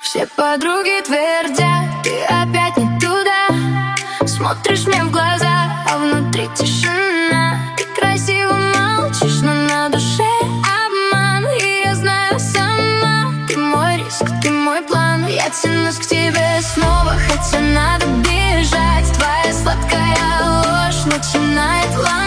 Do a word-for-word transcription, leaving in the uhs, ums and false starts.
Все подруги твердят, ты опять не туда. Смотришь мне в глаза, а внутри тишина. Ты красиво молчишь, но на душе обман. И я знаю сама, ты мой риск, ты мой план. Я тянусь к тебе снова, хотя надо бежать. Твоя сладкая ложь начинает ломать.